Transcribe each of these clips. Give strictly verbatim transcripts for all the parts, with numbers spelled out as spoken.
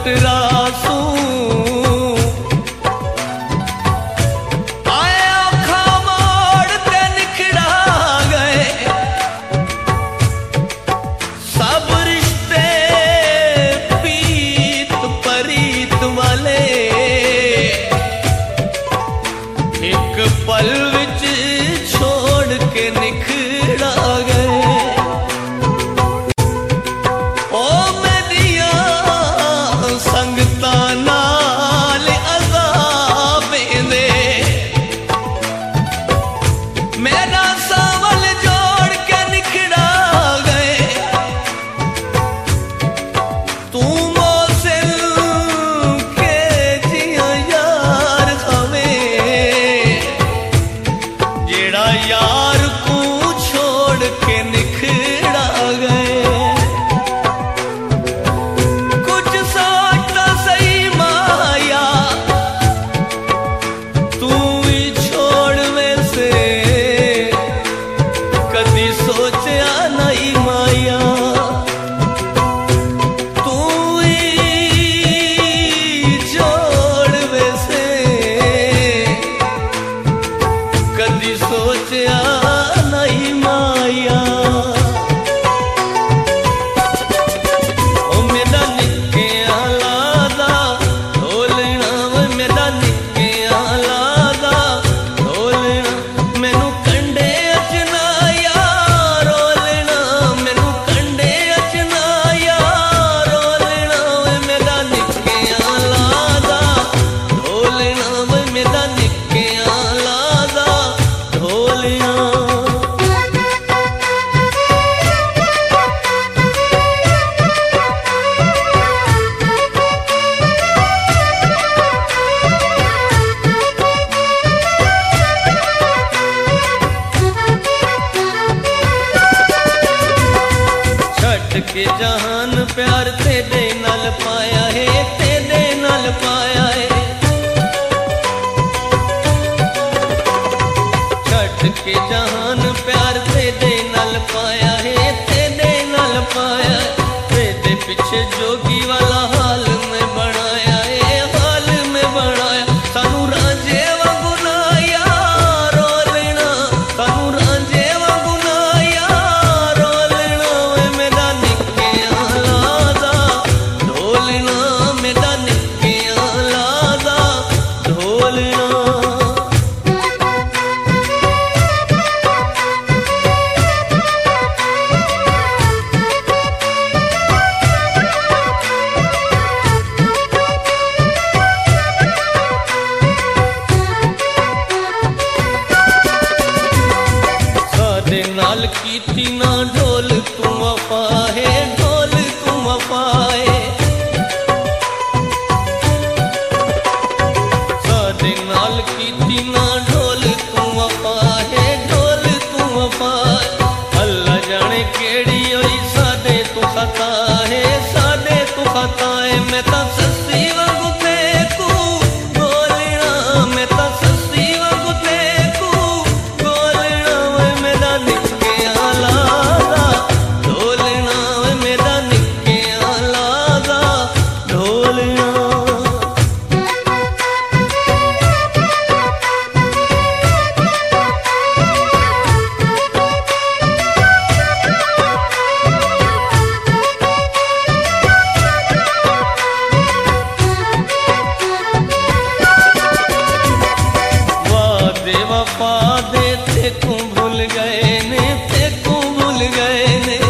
रासू आया खामोड़ ते निखड़ा गए सब रिश्ते पीत परीत वाले एक पल विच छोड़ के निखड़ा गए। यार को छोड़ के निखड़ा गए कुछ सोचता सही माया तू ही छोड़ वैसे कदी सोचा नहीं माया तू ही छोड़ वैसे कदी सोचा नहीं माया। ओ मेरा निक्के आलादा ढोलना वे मेरा निक्के आलादा ढोलना मैनू कंडे अचना यार रोलना मैनू कंडे अचना यार रोलना वे मेरा निक्के आलादा ढोलना वे मेरा निक्के आलादा ढोलिया। छट के जहान प्यार तेरे नाल पाया है तेरे नाल पाया है छट के जहान प्यार तेरे नाल पाया है तेरे नाल पाया तेरे पीछे जोगी वाला हाल में बनाया है हाल में बनाया सानू रांझे वांगू ना यार रोलना सानू रांझे वांगू ना यार रोलना वे मेरा निक्के आलादा ढोलना मेरा निक्के आलादा ढोलना। सादे नाल कीती ना ढोल तू वफा है ढोल तू वफा है सादे नाल कीती ना ढोल तू वफा है ढोल तू वफा अल्लाह जाने केड़ी होई सादे तू खता है सादे तू खता है मैं ता सस्ती वांगू फेंकू बोलना मैं ता सस्ती वांगू फेंकू बोलना वे मेरा निक्के आलादा ढोलना वे मेरा निक्के आलादा ढोलना। वादे वफा दे ते तू भूल गए ने ते तू भूल गए ने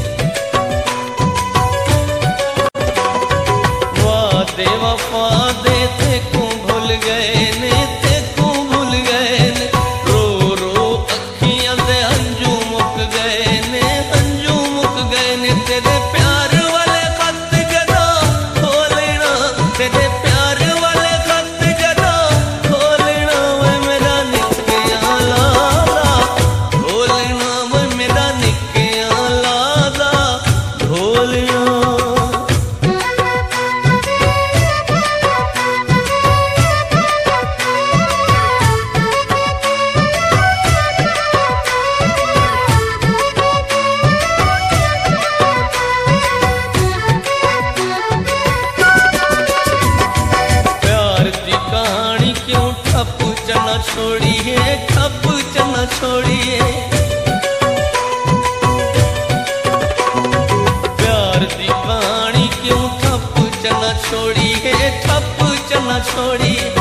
वादे वफा दे ते तू भूल गए ने ते तू भूल गए ने रो रो अखियां दे हंजू मुक गए ने हंजू मुक गए ने तेरे प्यार वाले खत जदों खोलना तेरे प्यार वाले खत जदों खोलना वे मेरा निक्के आलादा ढोलना वे मेरा निक्के आलादा ढोलना। चना छोड़ी है, ठप चना छोड़ी।